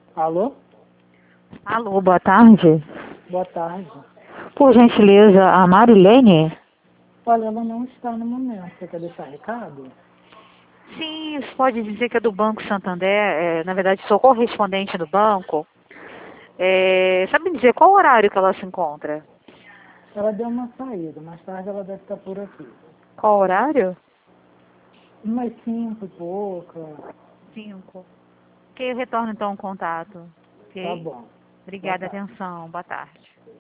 Alô? Alô, boa tarde. Boa tarde. Por gentileza, a Marilene? Olha, ela não está no momento. Você quer deixar recado? Sim, você pode dizer que é do Banco Santander. Na verdade, sou correspondente do banco. Sabe me dizer qual horário que ela se encontra? Ela deu uma saída. Mais tarde ela deve estar por aqui. Qual horário? Umas 5 e pouca. 5. Ok, eu retorno então o contato. Tá Ok? bom. Boa Obrigada, tarde. atenção. Boa tarde.